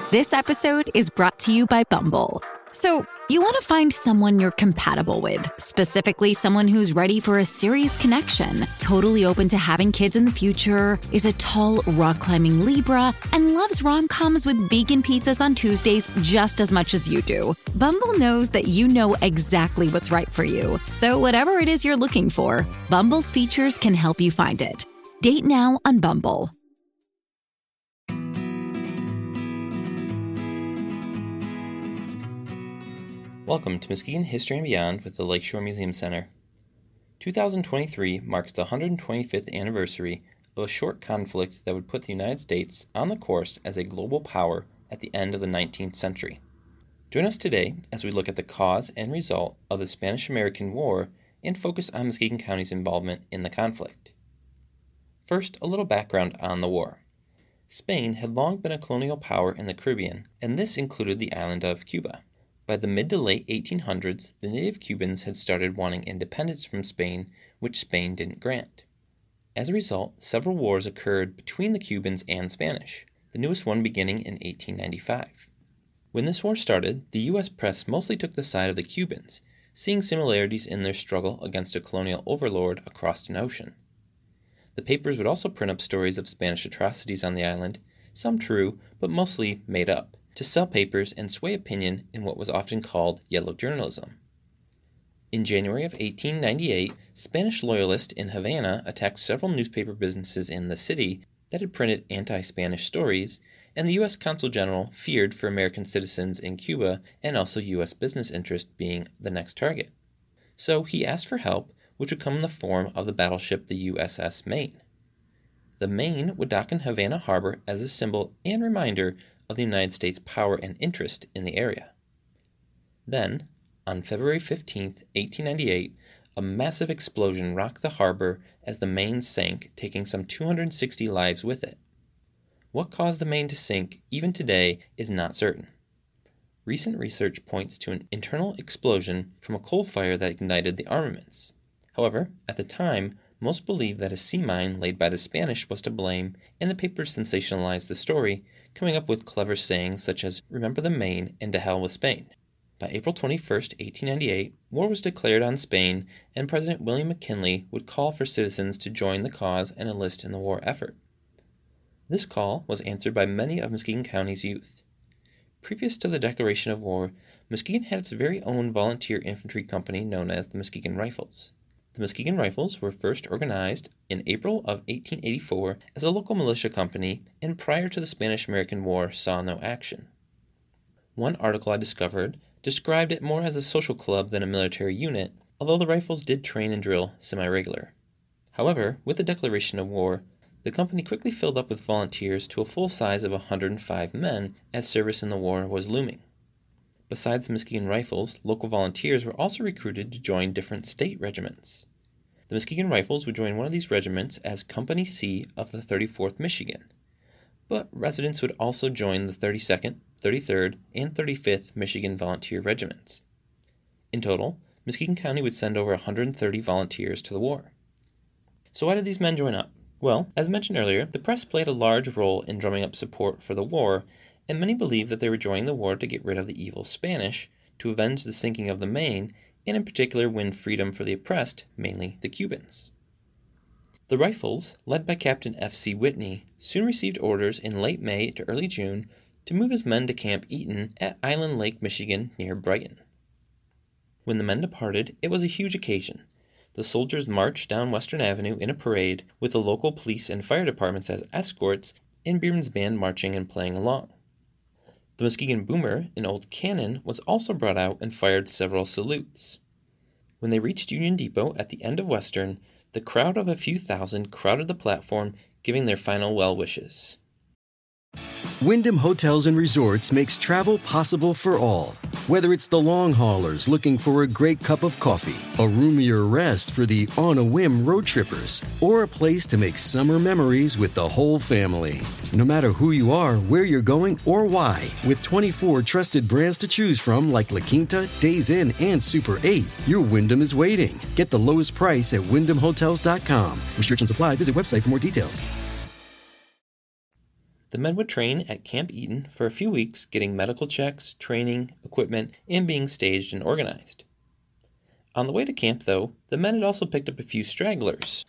This episode is brought to you by Bumble. So, you want to find someone you're compatible with, specifically someone who's ready for a serious connection, totally open to having kids in the future, is a tall, rock-climbing Libra, and loves rom-coms with vegan pizzas on Tuesdays just as much as you do. Bumble knows that you know exactly what's right for you. So whatever it is you're looking for, Bumble's features can help you find it. Date now on Bumble. Welcome to Muskegon History and Beyond with the Lakeshore Museum Center. 2023 marks the 125th anniversary of a short conflict that would put the United States on the course as a global power at the end of the 19th century. Join us today as we look at the cause and result of the Spanish-American War and focus on Muskegon County's involvement in the conflict. First, a little background on the war. Spain had long been a colonial power in the Caribbean, and this included the island of Cuba. By the mid to late 1800s, the native Cubans had started wanting independence from Spain, which Spain didn't grant. As a result, several wars occurred between the Cubans and Spanish, the newest one beginning in 1895. When this war started, the U.S. press mostly took the side of the Cubans, seeing similarities in their struggle against a colonial overlord across an ocean. The papers would also print up stories of Spanish atrocities on the island, some true, but mostly made up, to sell papers and sway opinion in what was often called yellow journalism. In January of 1898, Spanish loyalists in Havana attacked several newspaper businesses in the city that had printed anti-Spanish stories, and the U.S. Consul General feared for American citizens in Cuba and also U.S. business interests being the next target. So he asked for help, which would come in the form of the battleship the USS Maine. The Maine would dock in Havana Harbor as a symbol and reminder of the United States' power and interest in the area. Then, on February 15, 1898, a massive explosion rocked the harbor as the Maine sank, taking some 260 lives with it. What caused the Maine to sink, even today, is not certain. Recent research points to an internal explosion from a coal fire that ignited the armaments. However, at the time, most believed that a sea mine laid by the Spanish was to blame, and the papers sensationalized the story, coming up with clever sayings such as "Remember the Maine" and "To hell with Spain." By April 21, 1898, war was declared on Spain, and President William McKinley would call for citizens to join the cause and enlist in the war effort. This call was answered by many of Muskegon County's youth. Previous to the declaration of war, Muskegon had its very own volunteer infantry company known as the Muskegon Rifles. The Muskegon Rifles were first organized in April of 1884 as a local militia company, and prior to the Spanish-American War saw no action. One article I discovered described it more as a social club than a military unit, although the Rifles did train and drill semi-regular. However, with the declaration of war, the company quickly filled up with volunteers to a full size of 105 men as service in the war was looming. Besides the Muskegon Rifles, local volunteers were also recruited to join different state regiments. The Muskegon Rifles would join one of these regiments as Company C of the 34th Michigan, but residents would also join the 32nd, 33rd, and 35th Michigan Volunteer Regiments. In total, Muskegon County would send over 130 volunteers to the war. So why did these men join up? Well, as mentioned earlier, the press played a large role in drumming up support for the war, and many believed that they were joining the war to get rid of the evil Spanish, to avenge the sinking of the Maine, and in particular win freedom for the oppressed, mainly the Cubans. The Rifles, led by Captain F.C. Whitney, soon received orders in late May to early June to move his men to Camp Eaton at Island Lake, Michigan, near Brighton. When the men departed, it was a huge occasion. The soldiers marched down Western Avenue in a parade with the local police and fire departments as escorts, and Bierman's band marching and playing along. The Muskegon Boomer, an old cannon, was also brought out and fired several salutes. When they reached Union Depot at the end of Western, the crowd of a few thousand crowded the platform, giving their final well wishes. Wyndham Hotels & Resorts makes travel possible for all. Whether it's the long haulers looking for a great cup of coffee, a roomier rest for the on-a-whim road trippers, or a place to make summer memories with the whole family. No matter who you are, where you're going, or why, with 24 trusted brands to choose from like La Quinta, Days Inn, and Super 8, your Wyndham is waiting. Get the lowest price at WyndhamHotels.com. Restrictions apply. Visit website for more details. The men would train at Camp Eaton for a few weeks, getting medical checks, training, equipment, and being staged and organized. On the way to camp, though, the men had also picked up a few stragglers.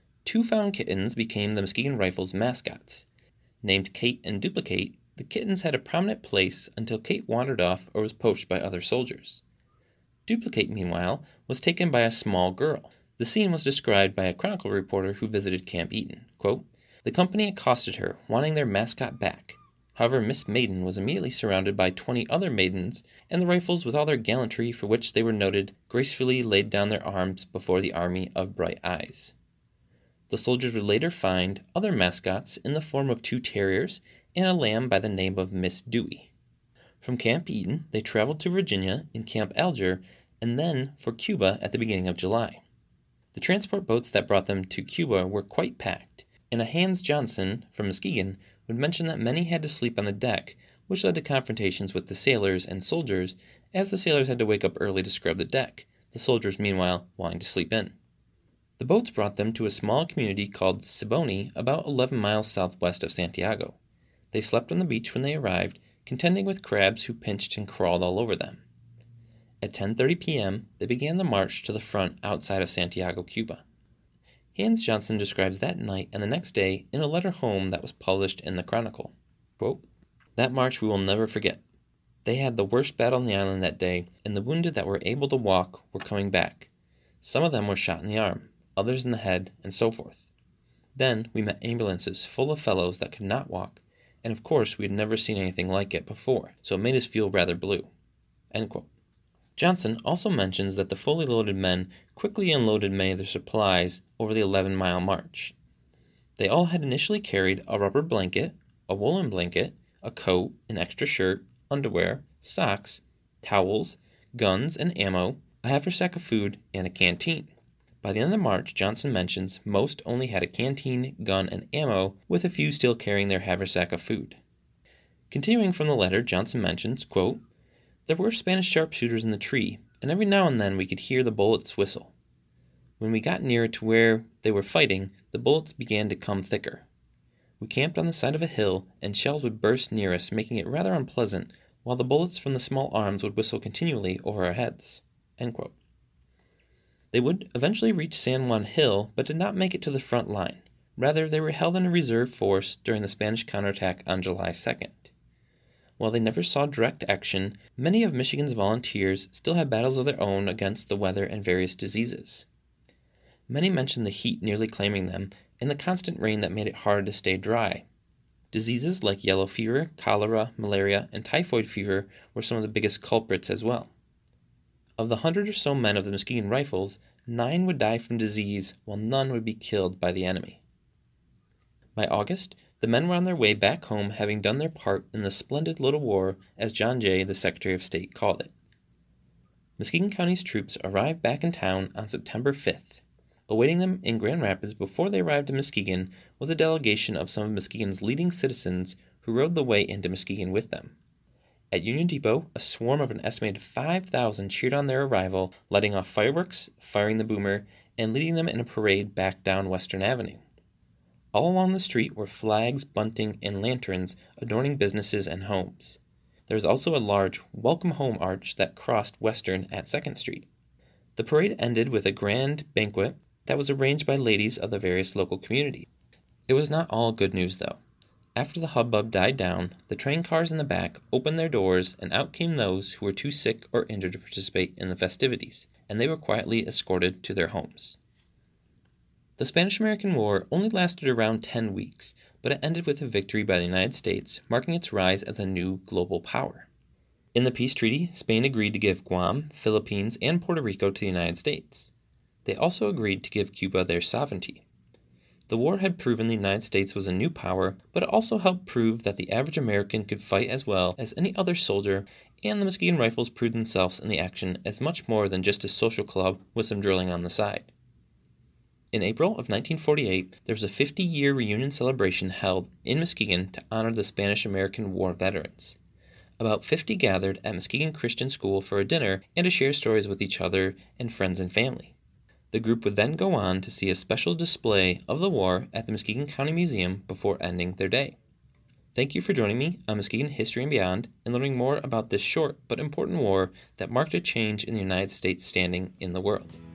2 found kittens became the Muskegon Rifles mascots. Named Kate and Duplicate, the kittens had a prominent place until Kate wandered off or was poached by other soldiers. Duplicate, meanwhile, was taken by a small girl. The scene was described by a Chronicle reporter who visited Camp Eaton. Quote, "The company accosted her, wanting their mascot back. However, Miss Maiden was immediately surrounded by 20 other maidens, and the Rifles, with all their gallantry for which they were noted, gracefully laid down their arms before the army of bright eyes." The soldiers would later find other mascots in the form of 2 terriers and a lamb by the name of Miss Dewey. From Camp Eaton, they traveled to Virginia in Camp Alger, and then for Cuba at the beginning of July. The transport boats that brought them to Cuba were quite packed, and a Hans Johnson from Muskegon would mention that many had to sleep on the deck, which led to confrontations with the sailors and soldiers, as the sailors had to wake up early to scrub the deck, the soldiers meanwhile wanting to sleep in. The boats brought them to a small community called Siboney, about 11 miles southwest of Santiago. They slept on the beach when they arrived, contending with crabs who pinched and crawled all over them. At 10:30 p.m., they began the march to the front outside of Santiago, Cuba. Hans Johnson describes that night and the next day in a letter home that was published in the Chronicle. Quote, "That march we will never forget. They had the worst battle on the island that day, and the wounded that were able to walk were coming back. Some of them were shot in the arm, others in the head, and so forth. Then we met ambulances full of fellows that could not walk, and of course we had never seen anything like it before, so it made us feel rather blue." End quote. Johnson also mentions that the fully loaded men quickly unloaded many of their supplies over the 11-mile march. They all had initially carried a rubber blanket, a woolen blanket, a coat, an extra shirt, underwear, socks, towels, guns and ammo, a haversack of food, and a canteen. By the end of the march, Johnson mentions most only had a canteen, gun, and ammo, with a few still carrying their haversack of food. Continuing from the letter, Johnson mentions, quote, "There were Spanish sharpshooters in the tree, and every now and then we could hear the bullets whistle. When we got near to where they were fighting, the bullets began to come thicker. We camped on the side of a hill, and shells would burst near us, making it rather unpleasant, while the bullets from the small arms would whistle continually over our heads." End quote. They would eventually reach San Juan Hill, but did not make it to the front line. Rather, they were held in a reserve force during the Spanish counterattack on July 2nd. While they never saw direct action, many of Michigan's volunteers still had battles of their own against the weather and various diseases. Many mentioned the heat nearly claiming them, and the constant rain that made it hard to stay dry. Diseases like yellow fever, cholera, malaria, and typhoid fever were some of the biggest culprits as well. Of the 100 or so men of the Muskegon Rifles, 9 would die from disease, while none would be killed by the enemy. By August, the men were on their way back home, having done their part in the splendid little war, as John Jay, the Secretary of State, called it. Muskegon County's troops arrived back in town on September 5th. Awaiting them in Grand Rapids before they arrived in Muskegon was a delegation of some of Muskegon's leading citizens who rode the way into Muskegon with them. At Union Depot, a swarm of an estimated 5,000 cheered on their arrival, letting off fireworks, firing the boomer, and leading them in a parade back down Western Avenue. All along the street were flags, bunting, and lanterns adorning businesses and homes. There was also a large Welcome Home arch that crossed Western at 2nd Street. The parade ended with a grand banquet that was arranged by ladies of the various local communities. It was not all good news, though. After the hubbub died down, the train cars in the back opened their doors, and out came those who were too sick or injured to participate in the festivities, and they were quietly escorted to their homes. The Spanish-American War only lasted around 10 weeks, but it ended with a victory by the United States, marking its rise as a new global power. In the peace treaty, Spain agreed to give Guam, Philippines, and Puerto Rico to the United States. They also agreed to give Cuba their sovereignty. The war had proven the United States was a new power, but it also helped prove that the average American could fight as well as any other soldier, and the Muskegon Rifles proved themselves in the action as much more than just a social club with some drilling on the side. In April of 1948, there was a 50-year reunion celebration held in Muskegon to honor the Spanish-American War veterans. About 50 gathered at Muskegon Christian School for a dinner and to share stories with each other and friends and family. The group would then go on to see a special display of the war at the Muskegon County Museum before ending their day. Thank you for joining me on Muskegon History and Beyond and learning more about this short but important war that marked a change in the United States' standing in the world.